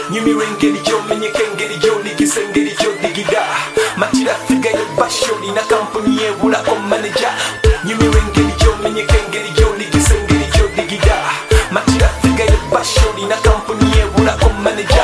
nyumirwa engeri gy'omenyeka engeri gy'oligisa engeri gy'odigida matira figa y'ebbasha olina kampuni yebulako manager nyumirwa engeri gy'omenyeka engeri gy'oligisa engeri gy'odigida matira figa y'ebbasha olina kampuni yebulako manager.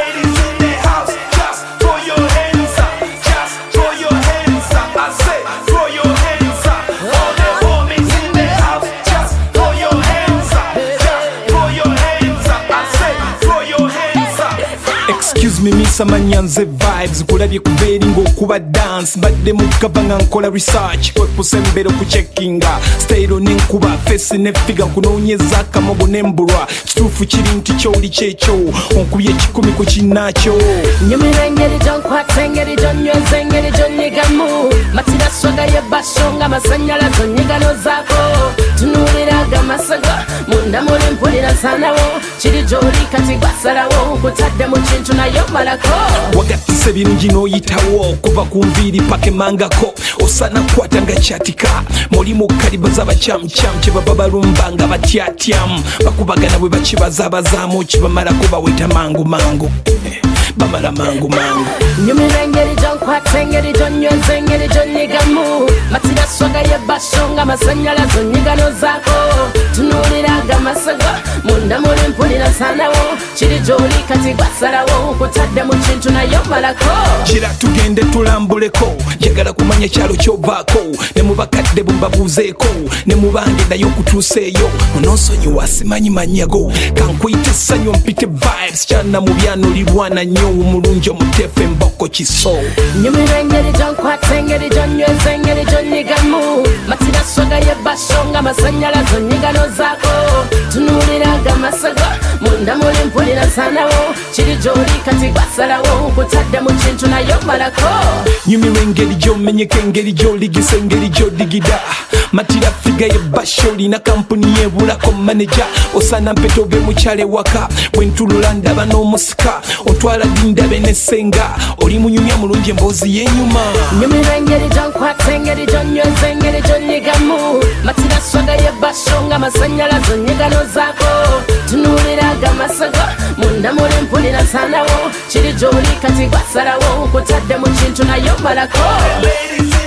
Excuse me miss amanyanze vibes kulabye kubeeri ng'okuba dance mbadde mukava nga nkola research kwekusembera okucheckinga style n'enkuba face ne figure nkunoonyeza akamogo n'embulwa kituufu kiri nti kyoli kyekyo onkubye 10 ku kinnaakyo nyumira engeri gy'onkwata engeri gy'onnyweza engeri gy'onnyigamu matira swaga y'ebbasho nga amasannyalaze onnyigano zaako tunuuliraga amasaga munda muli mpulira nsanawo kiri gy'oli kati gwasalawo nkutadde mu kintu nayo malako wagatise birungi n'oyitawo kuva ku nviiri paka emangako osana kukwata nga kyatika mulimu kaliba z'abacamcam kye baba balumba nga batyatyamu bakubagana bwe bakibazaabazaamu kibamalako baweta mangu bamala mangu nyumira engeri gy'onkwata engeri gy'onnyweza engeri gy'onnyigamu matira swaga y'ebbasho nga amasannyalaze onnyigano zaako tunuuliraga amasaga munda muli mpulira nsanawo kiri gy'oli kati gwasalawo nkutadde mu kintu nayo malako kira tugende tulambuleko njagala kumanya kyalo ky'ovaako ne mu bakadde bwe mbabuuzeeko ne mu bange naye okutuuseeyo onoosonyiwa simanyi manyago kankuyita essanyu mpite vibes kyana mu byanulirwana nnyo omulungi omuteefu emboko kiso nyumira engeri gy'onkwata engeri gy'onnyweza engeri gy'onnyigamu matira swaga y'ebbasho nga amasannyalaze onnyigano zaako tunuuliraga amasaga munda muli mpulira nsanawo kiri gy'oli kati gwasalawo nkutadde mu kintu nayo malako nyumirwa engeri gy'omenyeka engeri gy'oligisa engeri gy'odigida matira figa y'ebbasha olina kampuni yebulako manager osana mpeta ove mukyala ewaka bwe ntulula ndaba n'omusika otwala dindabe n'essenga oli munyumya mulungi emboozi y'enyuma nyumirwa engeri gy'onkwata engeri gy'onnyweza engeri gy'onnyigamu matira swaga y'ebbasho nga amasannyalaze onnyigano zaako tunuuliraga amasaga munda muli mpulira nsanawo kiri gy'oli kati gwasalawo nkutadde mu kintu nayo malako.